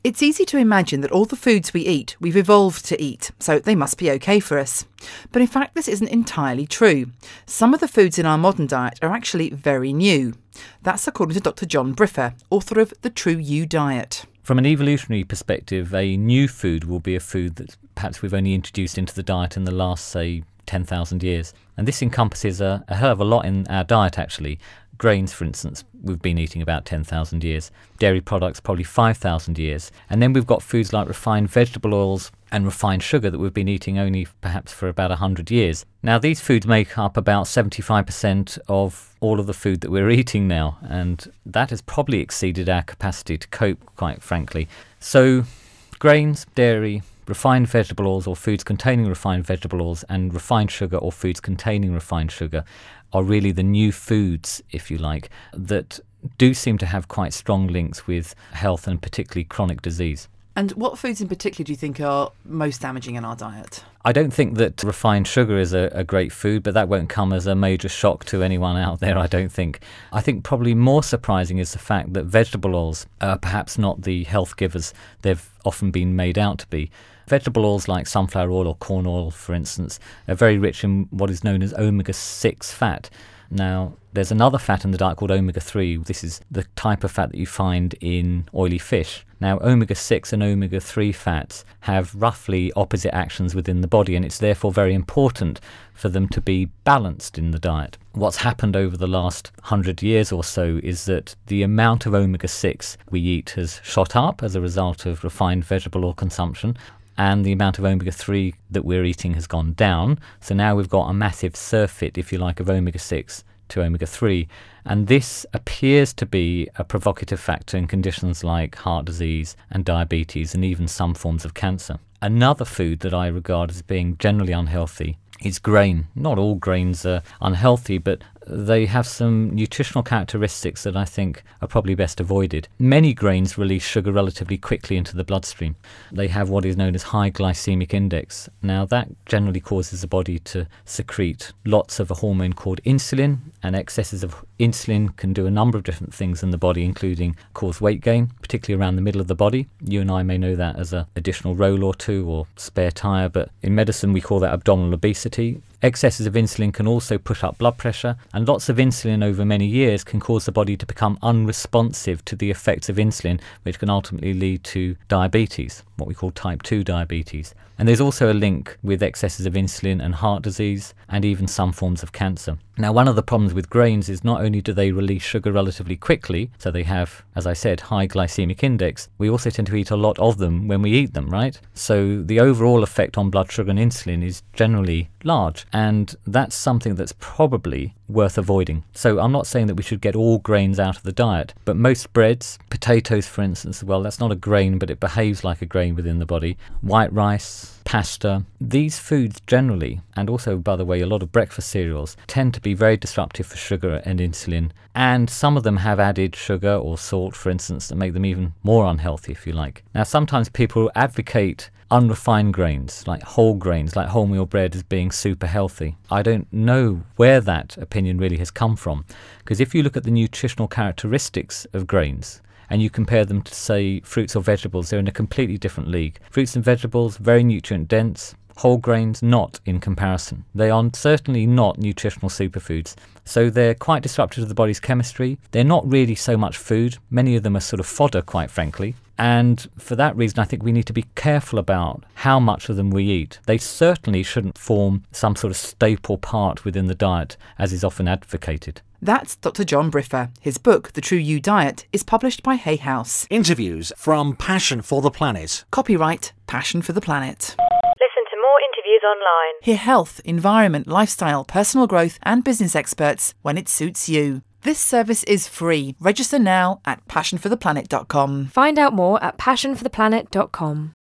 It's easy to imagine that all the foods we eat, we've evolved to eat, so they must be okay for us. But in fact, this isn't entirely true. Some of the foods in our modern diet are actually very new. That's according to Dr. John Briffa, author of The True You Diet. From an evolutionary perspective, a new food will be a food that perhaps we've only introduced into the diet in the last, say, 10,000 years. And this encompasses a hell of a lot in our diet, actually. Grains, for instance, we've been eating about 10,000 years. Dairy products, probably 5,000 years. And then we've got foods like refined vegetable oils and refined sugar that we've been eating only perhaps for about 100 years. Now, these foods make up about 75% of all of the food that we're eating now, and that has probably exceeded our capacity to cope, quite frankly. So, grains, dairy, refined vegetable oils or foods containing refined vegetable oils, and refined sugar or foods containing refined sugar are really the new foods, if you like, that do seem to have quite strong links with health and particularly chronic disease. And what foods in particular do you think are most damaging in our diet? I don't think that refined sugar is a great food, but that won't come as a major shock to anyone out there, I don't think. I think probably more surprising is the fact that vegetable oils are perhaps not the health givers they've often been made out to be. Vegetable oils like sunflower oil or corn oil, for instance, are very rich in what is known as omega-6 fat. Now, there's another fat in the diet called omega-3. This is the type of fat that you find in oily fish. Now, omega-6 and omega-3 fats have roughly opposite actions within the body, and it's therefore very important for them to be balanced in the diet. What's happened over the last 100 years or so is that the amount of omega-6 we eat has shot up as a result of refined vegetable oil consumption, and the amount of omega-3 that we're eating has gone down. So now we've got a massive surfeit, if you like, of omega-6 to omega-3. And this appears to be a provocative factor in conditions like heart disease and diabetes and even some forms of cancer. Another food that I regard as being generally unhealthy is grain. Not all grains are unhealthy, but they have some nutritional characteristics that I think are probably best avoided. Many grains release sugar relatively quickly into the bloodstream. They have what is known as high glycemic index. Now, that generally causes the body to secrete lots of a hormone called insulin, and excesses of insulin can do a number of different things in the body, including cause weight gain, particularly around the middle of the body. You and I may know that as an additional roll or two or spare tire, but in medicine we call that abdominal obesity. Excesses of insulin can also push up blood pressure, and lots of insulin over many years can cause the body to become unresponsive to the effects of insulin, which can ultimately lead to diabetes, what we call type 2 diabetes. And there's also a link with excesses of insulin and heart disease and even some forms of cancer. Now, one of the problems with grains is not only do they release sugar relatively quickly, so they have, as I said, high glycemic index, we also tend to eat a lot of them when we eat them, right? So the overall effect on blood sugar and insulin is generally large, and that's something that's probably worth avoiding. So I'm not saying that we should get all grains out of the diet, but most breads, potatoes for instance, well, that's not a grain, but it behaves like a grain within the body. White rice, pasta, these foods generally, and also, by the way, a lot of breakfast cereals, tend to be very disruptive for sugar and insulin, and some of them have added sugar or salt, for instance, that make them even more unhealthy, if you like. Now, sometimes people advocate unrefined grains, like wholemeal bread, as being super healthy. I don't know where that opinion really has come from, because if you look at the nutritional characteristics of grains, and you compare them to, say, fruits or vegetables, they're in a completely different league. Fruits and vegetables, very nutrient dense. Whole grains, not in comparison. They are certainly not nutritional superfoods. So they're quite disruptive to the body's chemistry. They're not really so much food. Many of them are sort of fodder, quite frankly. And for that reason, I think we need to be careful about how much of them we eat. They certainly shouldn't form some sort of staple part within the diet, as is often advocated. That's Dr. John Briffa. His book, The True You Diet, is published by Hay House. Interviews from Passion for the Planet. Copyright Passion for the Planet. Listen to more interviews online. Hear health, environment, lifestyle, personal growth and business experts when it suits you. This service is free. Register now at passionfortheplanet.com. Find out more at passionfortheplanet.com.